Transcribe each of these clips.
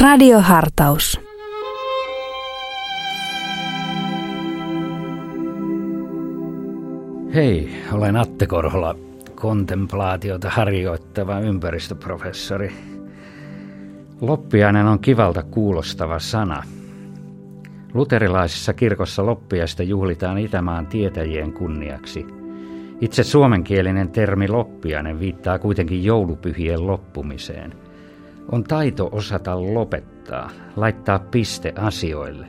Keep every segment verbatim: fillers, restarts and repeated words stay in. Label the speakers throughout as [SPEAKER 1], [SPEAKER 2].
[SPEAKER 1] Radiohartaus.
[SPEAKER 2] Hei, olen Atte Korhola, kontemplaatiota harjoittava ympäristöprofessori. Loppiainen on kivalta kuulostava sana. Luterilaisessa kirkossa loppiaista juhlitaan Itämaan tietäjien kunniaksi. Itse suomenkielinen termi loppiainen viittaa kuitenkin joulupyhien loppumiseen. On taito osata lopettaa, laittaa piste asioille.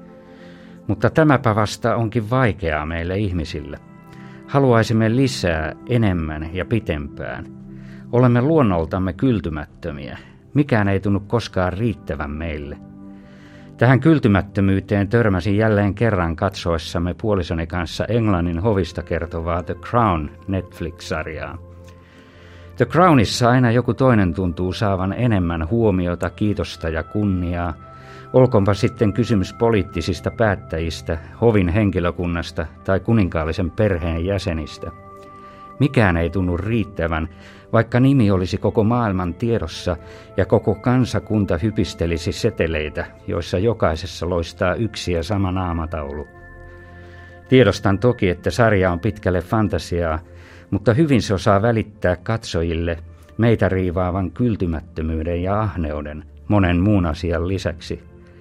[SPEAKER 2] Mutta tämäpä vasta onkin vaikeaa meille ihmisille. Haluaisimme lisää, enemmän ja pitempään. Olemme luonnoltamme kyltymättömiä. Mikään ei tunnu koskaan riittävän meille. Tähän kyltymättömyyteen törmäsin jälleen kerran katsoessamme puolisoni kanssa Englannin hovista kertovaa The Crown Netflix-sarjaa. The Crownissa aina joku toinen tuntuu saavan enemmän huomiota, kiitosta ja kunniaa. Olkoonpa sitten kysymys poliittisista päättäjistä, hovin henkilökunnasta tai kuninkaallisen perheen jäsenistä. Mikään ei tunnu riittävän, vaikka nimi olisi koko maailman tiedossa ja koko kansakunta hypistelisi seteleitä, joissa jokaisessa loistaa yksi ja sama naamataulu. Tiedostan toki, että sarja on pitkälle fantasiaa, mutta hyvin se osaa välittää katsojille meitä riivaavan kyltymättömyyden ja ahneuden monen muun asian lisäksi.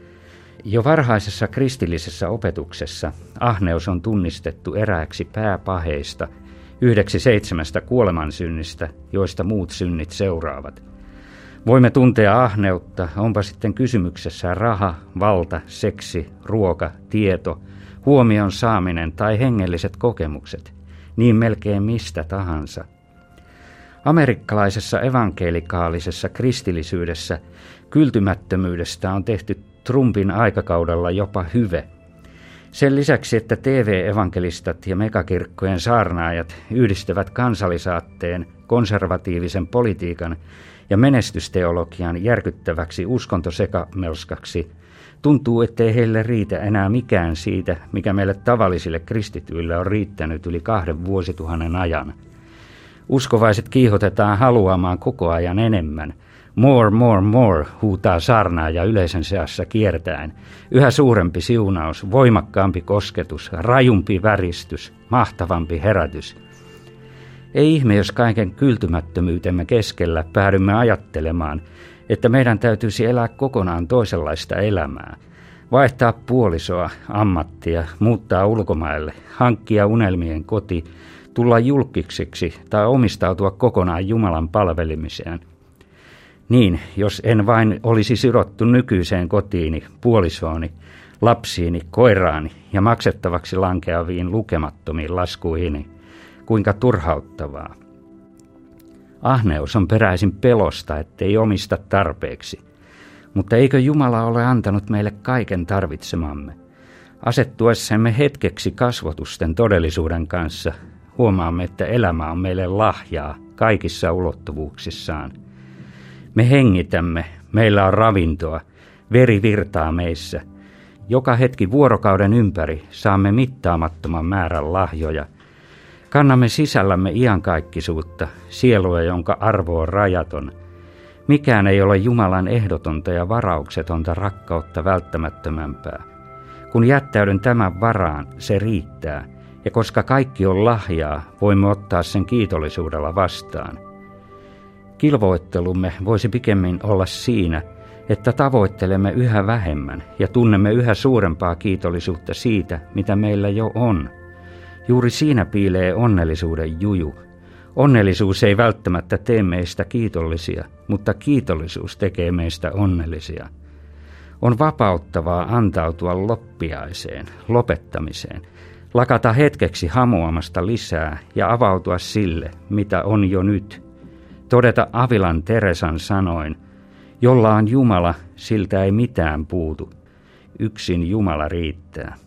[SPEAKER 2] Jo varhaisessa kristillisessä opetuksessa ahneus on tunnistettu erääksi pääpaheista, yhdeksi seitsemästä kuolemansynnistä, joista muut synnit seuraavat. Voimme tuntea ahneutta, onpa sitten kysymyksessä raha, valta, seksi, ruoka, tieto, huomion saaminen tai hengelliset kokemukset, niin melkein mistä tahansa. Amerikkalaisessa evankelikaalisessa kristillisyydessä kyltymättömyydestä on tehty Trumpin aikakaudella jopa hyve. Sen lisäksi, että T V-evankelistat ja megakirkkojen saarnaajat yhdistävät kansallisaatteen, konservatiivisen politiikan ja menestysteologian järkyttäväksi uskontosekamelsskaksi, tuntuu, ettei heille riitä enää mikään siitä, mikä meille tavallisille kristityille on riittänyt yli kahden vuosituhannen ajan. Uskovaiset kiihotetaan haluamaan koko ajan enemmän. More, more, more, huutaa saarnaaja yleisön seassa kiertäen. Yhä suurempi siunaus, voimakkaampi kosketus, rajumpi väristys, mahtavampi herätys. Ei ihme, jos kaiken kyltymättömyytemme keskellä päädymme ajattelemaan, että meidän täytyisi elää kokonaan toisenlaista elämää. Vaihtaa puolisoa, ammattia, muuttaa ulkomaille, hankkia unelmien koti, tulla julkisiksi tai omistautua kokonaan Jumalan palvelemiseen. Niin, jos en vain olisi sidottu nykyiseen kotiini, puolisooni, lapsiini, koiraani ja maksettavaksi lankeaviin lukemattomiin laskuihini, kuinka turhauttavaa. Ahneus on peräisin pelosta, ettei omista tarpeeksi. Mutta eikö Jumala ole antanut meille kaiken tarvitsemamme? Asettuessamme hetkeksi kasvotusten todellisuuden kanssa, huomaamme, että elämä on meille lahjaa kaikissa ulottuvuuksissaan. Me hengitämme, meillä on ravintoa, veri virtaa meissä. Joka hetki vuorokauden ympäri saamme mittaamattoman määrän lahjoja. Kannamme sisällämme iankaikkisuutta, sielua, jonka arvo on rajaton. Mikään ei ole Jumalan ehdotonta ja varauksetonta rakkautta välttämättömämpää. Kun jättäydyn tämän varaan, se riittää, ja koska kaikki on lahjaa, voimme ottaa sen kiitollisuudella vastaan. Kilvoittelumme voisi pikemmin olla siinä, että tavoittelemme yhä vähemmän ja tunnemme yhä suurempaa kiitollisuutta siitä, mitä meillä jo on. Juuri siinä piilee onnellisuuden juju. Onnellisuus ei välttämättä tee meistä kiitollisia, mutta kiitollisuus tekee meistä onnellisia. On vapauttavaa antautua loppiaiseen, lopettamiseen, lakata hetkeksi hamuamasta lisää ja avautua sille, mitä on jo nyt. Todeta Avilan Teresan sanoin, jolla on Jumala, siltä ei mitään puutu. Yksin Jumala riittää.